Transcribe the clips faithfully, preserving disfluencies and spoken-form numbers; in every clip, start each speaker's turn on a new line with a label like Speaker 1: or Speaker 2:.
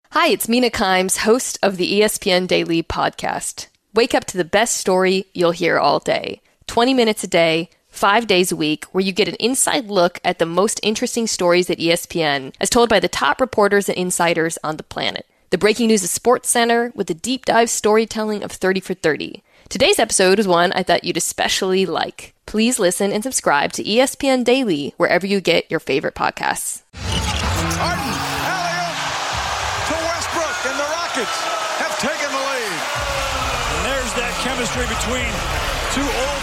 Speaker 1: Hi, it's Mina Kimes, host of the E S P N Daily podcast. Wake up to the best story you'll hear all day. twenty minutes a day, five days a week, where you get an inside look at the most interesting stories at E S P N, as told by the top reporters and insiders on the planet. The breaking news of Sports Center with the deep dive storytelling of thirty for thirty. Today's episode is one I thought you'd especially like. Please listen and subscribe to E S P N Daily wherever you get your favorite podcasts.
Speaker 2: Harden, alley-oop to Westbrook, and the Rockets have taken the lead.
Speaker 3: And there's that chemistry between two old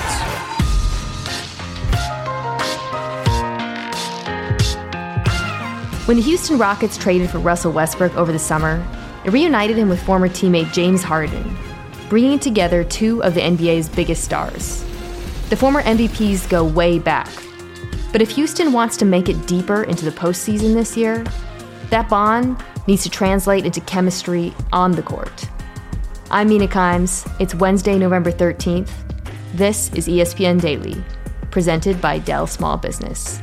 Speaker 1: friends. When the Houston Rockets traded for Russell Westbrook over the summer, it reunited him with former teammate James Harden, bringing together two of the N B A's biggest stars. The former M V Ps go way back. But if Houston wants to make it deeper into the postseason this year, that bond needs to translate into chemistry on the court. I'm Mina Kimes. It's Wednesday, November thirteenth. This is E S P N Daily, presented by Dell Small Business.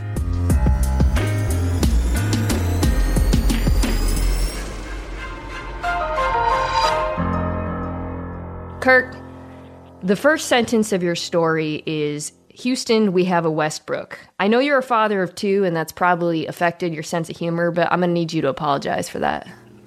Speaker 1: Kirk, the first sentence of your story is, Houston, we have a Westbrook. I know you're a father of two, and that's probably affected your sense of humor, but I'm going to need you to apologize for that.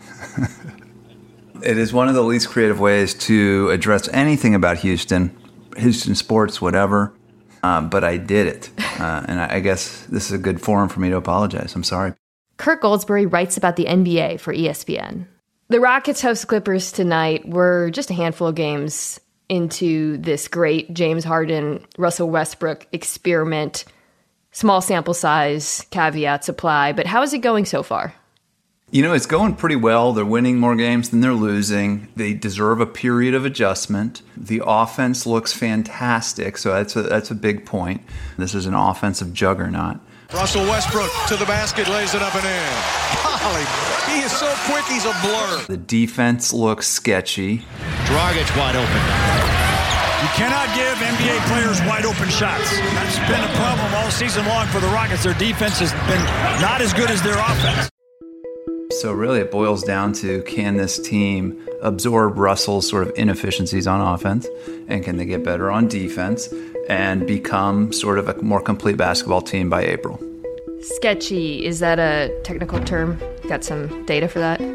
Speaker 4: It is one of the least creative ways to address anything about Houston, Houston sports, whatever, um, but I did it. Uh, and I, I guess this is a good forum for me to apologize. I'm sorry.
Speaker 1: Kirk Goldsberry writes about the N B A for E S P N. The Rockets host the Clippers tonight. We're just a handful of games into this great James Harden, Russell Westbrook experiment. Small sample size, caveats apply, but how is it going so far?
Speaker 4: You know, it's going pretty well. They're winning more games than they're losing. They deserve a period of adjustment. The offense looks fantastic, so that's a, that's a big point. This is an offensive juggernaut.
Speaker 2: Russell Westbrook to the basket, lays it up and in. Golly, he is so quick, he's a blur.
Speaker 4: The defense looks sketchy.
Speaker 2: Dragic wide open.
Speaker 3: You cannot give N B A players wide open shots. That's been a problem all season long for the Rockets. Their defense has been not as good as their offense.
Speaker 4: So really it boils down to, can this team absorb Russell's sort of inefficiencies on offense, and can they get better on defense and become sort of a more complete basketball team by April?
Speaker 1: Sketchy, is that a technical term? Got some data for that?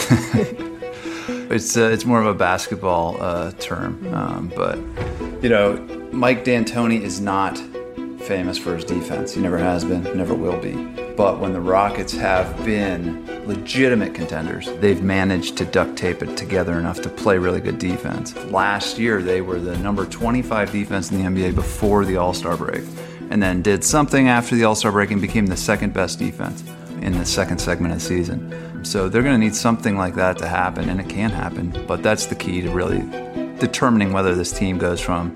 Speaker 4: It's uh, it's more of a basketball uh, term, um, but you know, Mike D'Antoni is not famous for his defense. He never has been, never will be. But when the Rockets have been legitimate contenders, they've managed to duct tape it together enough to play really good defense. Last year, they were the number twenty-five defense in the N B A before the All-Star break, and then did something after the All-Star break and became the second best defense in the second segment of the season. So they're going to need something like that to happen, and it can happen. But that's the key to really determining whether this team goes from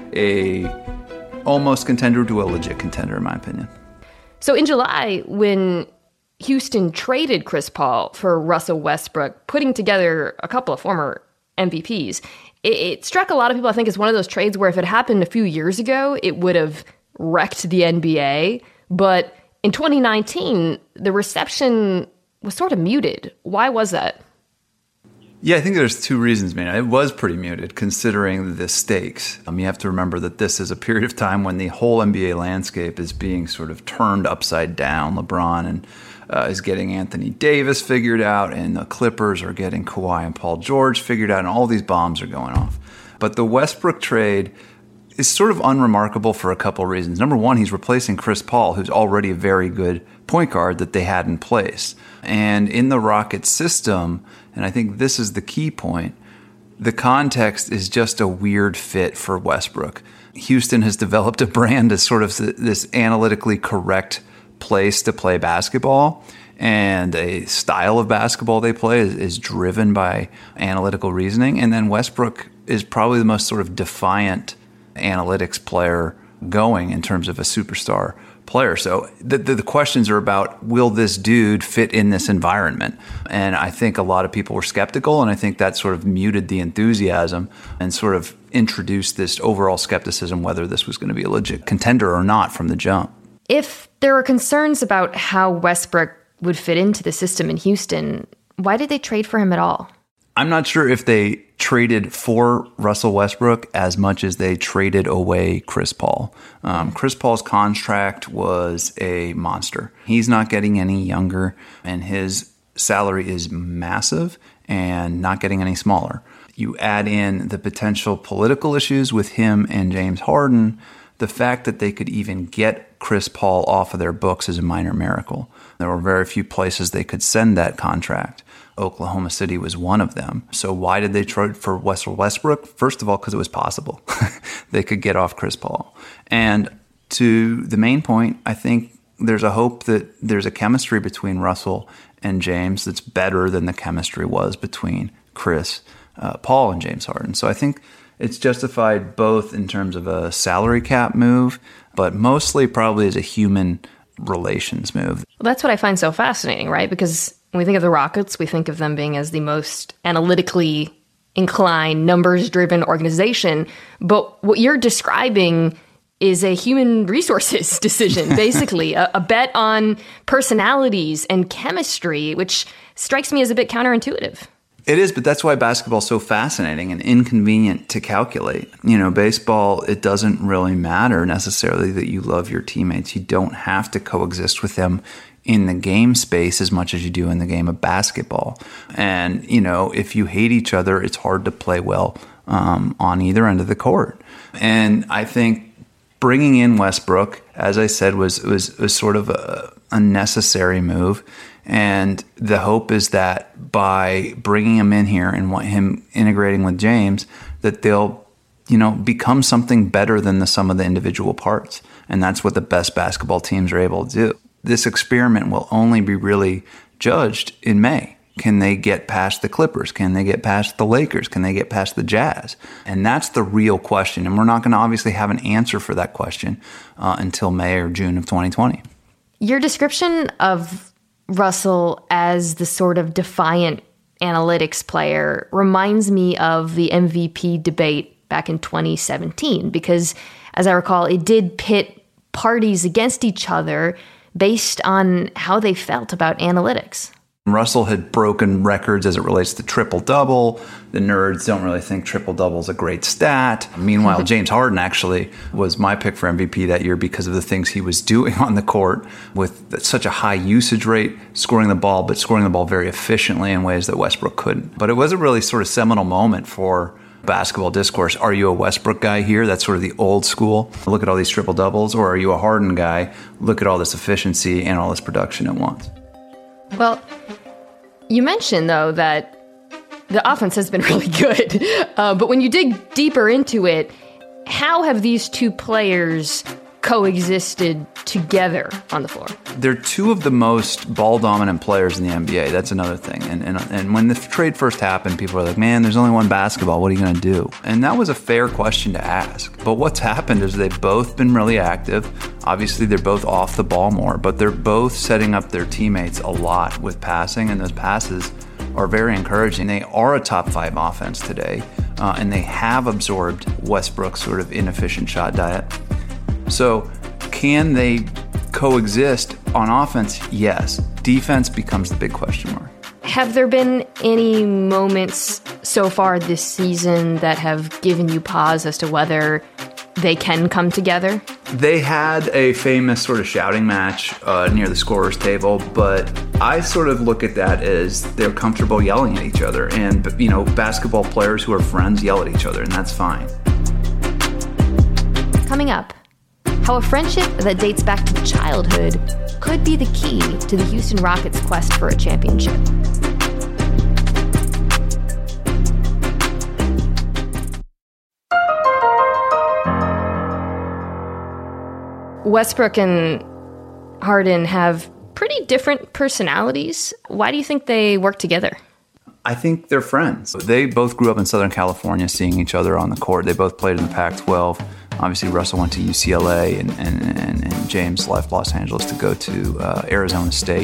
Speaker 4: a almost contender to a legit contender, in my opinion.
Speaker 1: So in July, when Houston traded Chris Paul for Russell Westbrook, putting together a couple of former M V Ps, it, it struck a lot of people, I think, as one of those trades where if it happened a few years ago, it would have wrecked the N B A. But in twenty nineteen, the reception was sort of muted. Why was that?
Speaker 4: Yeah, I think there's two reasons, man. It was pretty muted considering the stakes. Um, you have to remember that this is a period of time when the whole N B A landscape is being sort of turned upside down. LeBron and uh, is getting Anthony Davis figured out, and the Clippers are getting Kawhi and Paul George figured out, and all these bombs are going off. But the Westbrook trade is sort of unremarkable for a couple of reasons. Number one, he's replacing Chris Paul, who's already a very good point guard that they had in place. And in the Rockets system, and I think this is the key point, the context is just a weird fit for Westbrook. Houston has developed a brand as sort of this analytically correct place to play basketball, and a style of basketball they play is, is driven by analytical reasoning. And then Westbrook is probably the most sort of defiant analytics player going in terms of a superstar player. So the, the, the questions are about, will this dude fit in this environment? And I think a lot of people were skeptical, and I think that sort of muted the enthusiasm and sort of introduced this overall skepticism whether this was going to be a legit contender or not from the jump.
Speaker 1: If there were concerns about how Westbrook would fit into the system in Houston, Why did they trade for him at all?
Speaker 4: I'm not sure if they traded for Russell Westbrook as much as they traded away Chris Paul. Um, Chris Paul's contract was a monster. He's not getting any younger, and his salary is massive and not getting any smaller. You add in the potential political issues with him and James Harden, the fact that they could even get Chris Paul off of their books is a minor miracle. There were very few places they could send that contract. Oklahoma City was one of them. So why did they trade for Russell Westbrook? First of all, because it was possible. They could get off Chris Paul. And to the main point, I think there's a hope that there's a chemistry between Russell and James that's better than the chemistry was between Chris, uh, Paul, and James Harden. So I think it's justified both in terms of a salary cap move, but mostly probably as a human relations move.
Speaker 1: Well, that's what I find so fascinating, right? Because when we think of the Rockets, we think of them being as the most analytically inclined, numbers-driven organization. But what you're describing is a human resources decision, basically, a, a bet on personalities and chemistry, which strikes me as a bit counterintuitive.
Speaker 4: It is, but that's why basketball is so fascinating and inconvenient to calculate. You know, baseball, it doesn't really matter necessarily that you love your teammates. You don't have to coexist with them in the game space as much as you do in the game of basketball. And, you know, if you hate each other, it's hard to play well um, on either end of the court. And I think bringing in Westbrook, as I said, was was, was sort of a, a necessary move. And the hope is that by bringing him in here and want him integrating with James, that they'll, you know, become something better than the sum of the individual parts. And that's what the best basketball teams are able to do. This experiment will only be really judged in May. Can they get past the Clippers? Can they get past the Lakers? Can they get past the Jazz? And that's the real question. And we're not going to obviously have an answer for that question uh, until May or June of twenty twenty.
Speaker 1: Your description of Russell as the sort of defiant analytics player reminds me of the M V P debate back in twenty seventeen, because as I recall, it did pit parties against each other based on how they felt about analytics.
Speaker 4: Russell had broken records as it relates to triple-double. The nerds don't really think triple-double is a great stat. Meanwhile, James Harden actually was my pick for M V P that year because of the things he was doing on the court with such a high usage rate, scoring the ball, but scoring the ball very efficiently in ways that Westbrook couldn't. But it was a really sort of seminal moment for basketball discourse. Are you a Westbrook guy here? That's sort of the old school. Look at all these triple-doubles. Or are you a Harden guy? Look at all this efficiency and all this production at once.
Speaker 1: Well, you mentioned, though, that the offense has been really good. Uh, but when you dig deeper into it, how have these two players coexisted together on the floor?
Speaker 4: They're two of the most ball-dominant players in the N B A. That's another thing. And, and and when the trade first happened, people were like, man, there's only one basketball. What are you going to do? And that was a fair question to ask. But what's happened is they've both been really active. Obviously, they're both off the ball more, but they're both setting up their teammates a lot with passing, and those passes are very encouraging. They are a top five offense today, uh, and they have absorbed Westbrook's sort of inefficient shot diet. So can they coexist on offense? Yes. Defense becomes the big question mark.
Speaker 1: Have there been any moments so far this season that have given you pause as to whether they can come together?
Speaker 4: They had a famous sort of shouting match uh, near the scorer's table, but I sort of look at that as they're comfortable yelling at each other. And, you know, basketball players who are friends yell at each other, and that's fine.
Speaker 1: Coming up, how a friendship that dates back to childhood could be the key to the Houston Rockets' quest for a championship. Westbrook and Harden have pretty different personalities. Why do you think they work together?
Speaker 4: I think they're friends. They both grew up in Southern California, seeing each other on the court. They both played in the Pac twelve. Obviously, Russell went to U C L A, and, and, and, and James left Los Angeles to go to uh, Arizona State.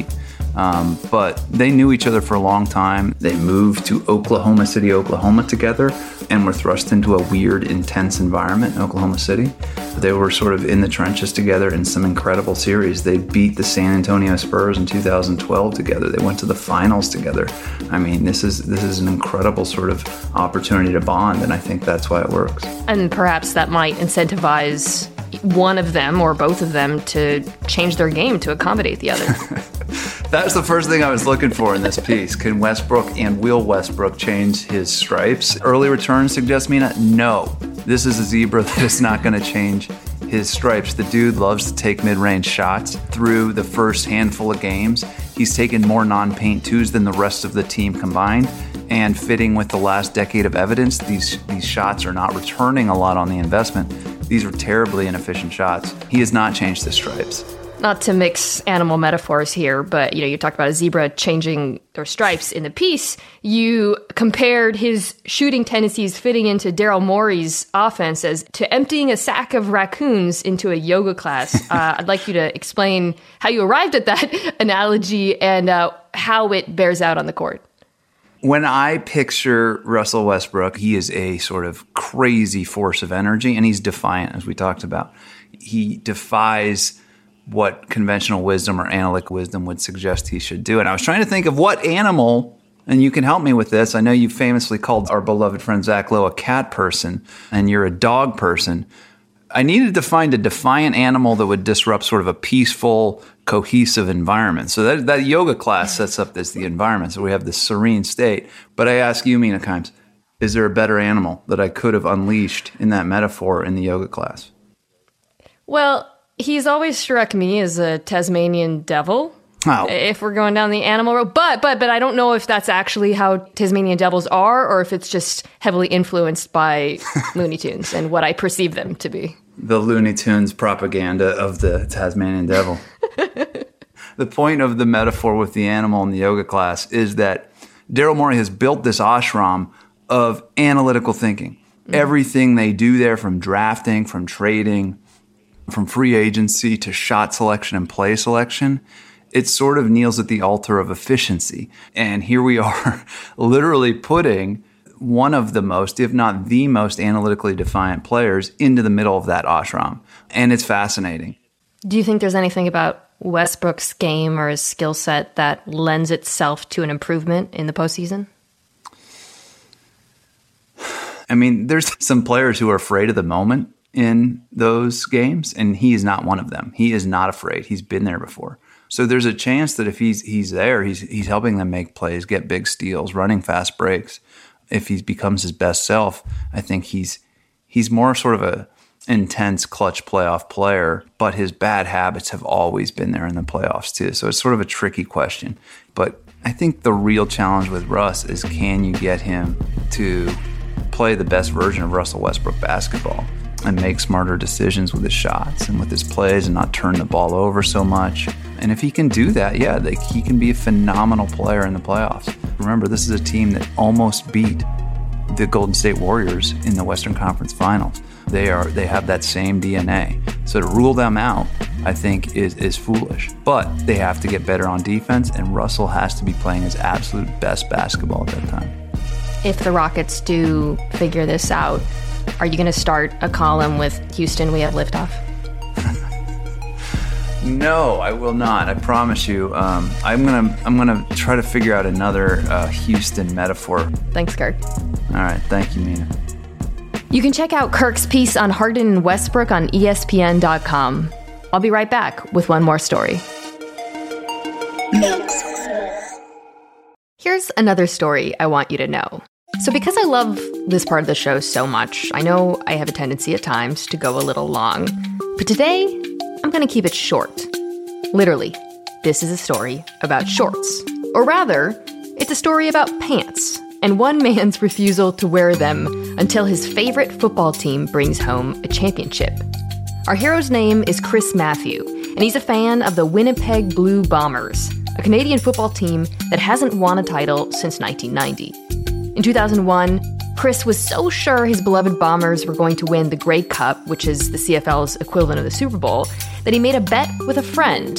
Speaker 4: Um, but they knew each other for a long time. They moved to Oklahoma City, Oklahoma together, and were thrust into a weird, intense environment in Oklahoma City. They were sort of in the trenches together in some incredible series. They beat the San Antonio Spurs in two thousand twelve together. They went to the finals together. I mean, this is this is an incredible sort of opportunity to bond, and I think that's why it works.
Speaker 1: And perhaps that might incentivize one of them or both of them to change their game to accommodate the other.
Speaker 4: That's the first thing I was looking for in this piece. Can Westbrook and will Westbrook change his stripes? Early return suggests, Mina, no. This is a zebra that is not going to change his stripes. The dude loves to take mid-range shots. Through the first handful of games, he's taken more non-paint twos than the rest of the team combined. And fitting with the last decade of evidence, these, these shots are not returning a lot on the investment. These are terribly inefficient shots. He has not changed the stripes.
Speaker 1: Not to mix animal metaphors here, but you know, you talked about a zebra changing their stripes in the piece. You compared his shooting tendencies fitting into Daryl Morey's offense as to emptying a sack of raccoons into a yoga class. Uh, I'd like you to explain how you arrived at that analogy and uh, how it bears out on the court.
Speaker 4: When I picture Russell Westbrook, he is a sort of crazy force of energy, and he's defiant, as we talked about. He defies what conventional wisdom or analytic wisdom would suggest he should do. And I was trying to think of what animal, and you can help me with this. I know you famously called our beloved friend Zach Lowe a cat person, and you're a dog person. I needed to find a defiant animal that would disrupt sort of a peaceful, cohesive environment. So that, that yoga class sets up this the environment. So we have this serene state. But I ask you, Mina Kimes, is there a better animal that I could have unleashed in that metaphor in the yoga class?
Speaker 1: Well, he's always struck me as a Tasmanian devil.
Speaker 4: Oh.
Speaker 1: If we're going down the animal road. But but but I don't know if that's actually how Tasmanian devils are, or if it's just heavily influenced by Looney Tunes and what I perceive them to be.
Speaker 4: The Looney Tunes propaganda of the Tasmanian devil. The point of the metaphor with the animal in the yoga class is that Daryl Morey has built this ashram of analytical thinking. Mm-hmm. Everything they do there, from drafting, from trading, from free agency to shot selection and play selection, it sort of kneels at the altar of efficiency. And here we are literally putting one of the most, if not the most analytically defiant players into the middle of that ashram. And it's fascinating.
Speaker 1: Do you think there's anything about Westbrook's game or his skill set that lends itself to an improvement in the postseason?
Speaker 4: I mean, there's some players who are afraid of the moment in those games, and he is not one of them. He is not afraid. He's been there before. So there's a chance that if he's he's there, he's he's helping them make plays, get big steals, running fast breaks. If he becomes his best self, I think he's he's more sort of a intense clutch playoff player, but his bad habits have always been there in the playoffs too. So it's sort of a tricky question. But I think the real challenge with Russ is, can you get him to play the best version of Russell Westbrook basketball and make smarter decisions with his shots and with his plays and not turn the ball over so much? And if he can do that, yeah, like, he can be a phenomenal player in the playoffs. Remember, this is a team that almost beat the Golden State Warriors in the Western Conference Finals. They are they have that same D N A. So to rule them out, I think, is is foolish. But they have to get better on defense, and Russell has to be playing his absolute best basketball at that time.
Speaker 1: If the Rockets do figure this out, are you going to start a column with Houston, we have liftoff?
Speaker 4: No, I will not. I promise you. Um, I'm gonna I'm gonna try to figure out another uh, Houston metaphor.
Speaker 1: Thanks, Kirk.
Speaker 4: All right, thank you, Mina.
Speaker 1: You can check out Kirk's piece on Harden and Westbrook on E S P N dot com. I'll be right back with one more story. Here's another story I want you to know. So because I love this part of the show so much, I know I have a tendency at times to go a little long. But today, I'm going to keep it short. Literally, this is a story about shorts. Or rather, it's a story about pants and one man's refusal to wear them until his favorite football team brings home a championship. Our hero's name is Chris Matthew, and he's a fan of the Winnipeg Blue Bombers, a Canadian football team that hasn't won a title since nineteen ninety. In two thousand one, Chris was so sure his beloved Bombers were going to win the Grey Cup, which is the C F L's equivalent of the Super Bowl, that he made a bet with a friend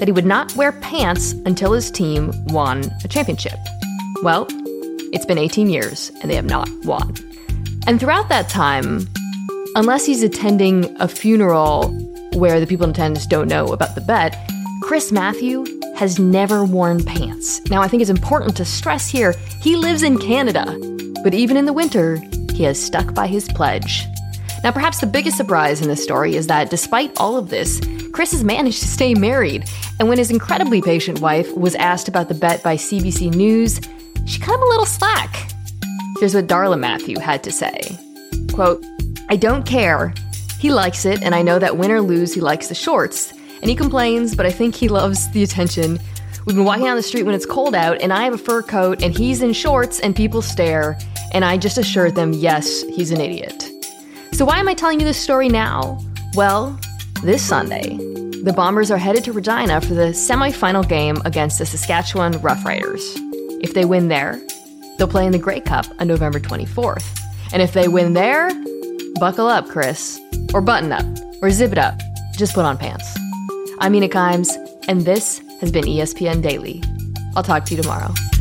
Speaker 1: that he would not wear pants until his team won a championship. Well, it's been eighteen years, and they have not won. And throughout that time, unless he's attending a funeral where the people in attendance don't know about the bet, Chris Matthew has never worn pants. Now, I think it's important to stress here, he lives in Canada, but even in the winter, he has stuck by his pledge. Now, perhaps the biggest surprise in this story is that despite all of this, Chris has managed to stay married. And when his incredibly patient wife was asked about the bet by C B C News, she cut him a little slack. Here's what Darla Matthew had to say. Quote, "I don't care. He likes it, and I know that win or lose, he likes the shorts. And he complains, but I think he loves the attention. We've been walking down the street when it's cold out, and I have a fur coat, and he's in shorts, and people stare. And I just assured them, yes, he's an idiot." So why am I telling you this story now? Well, this Sunday, the Bombers are headed to Regina for the semifinal game against the Saskatchewan Roughriders. If they win there, they'll play in the Grey Cup on November twenty-fourth. And if they win there, buckle up, Chris. Or button up. Or zip it up. Just put on pants. I'm Mina Kimes, and this has been E S P N Daily. I'll talk to you tomorrow.